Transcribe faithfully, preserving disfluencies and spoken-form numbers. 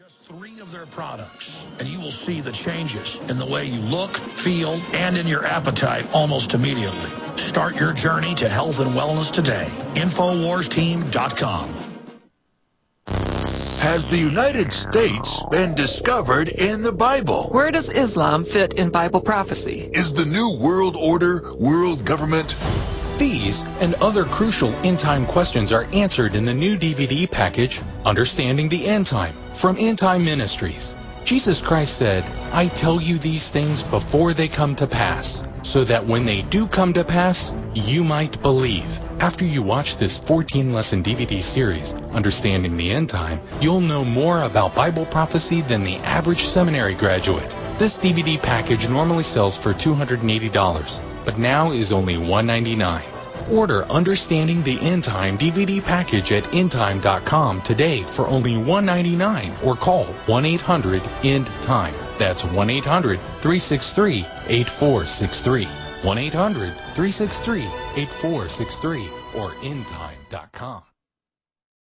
Three of their products, and you will see the changes in the way you look, feel, and in your appetite almost immediately. Start your journey to health and wellness today. Infowars Team dot com. Has the United States been discovered in the Bible? Where does Islam fit in Bible prophecy? Is the New World Order world government? These and other crucial end-time questions are answered in the new D V D package, Understanding the End Time, from End Time Ministries. Jesus Christ said, "I tell you these things before they come to pass, so that when they do come to pass, you might believe." After you watch this fourteen-lesson D V D series, Understanding the End Time, you'll know more about Bible prophecy than the average seminary graduate. This D V D package normally sells for two hundred eighty dollars, but now is only one hundred ninety-nine dollars. Order Understanding the End Time D V D package at end time dot com today for only one hundred ninety-nine dollars or call one eight hundred end time. That's one eight hundred, three six three, eight four six three. one eight hundred, three six three, eight four six three or end time dot com.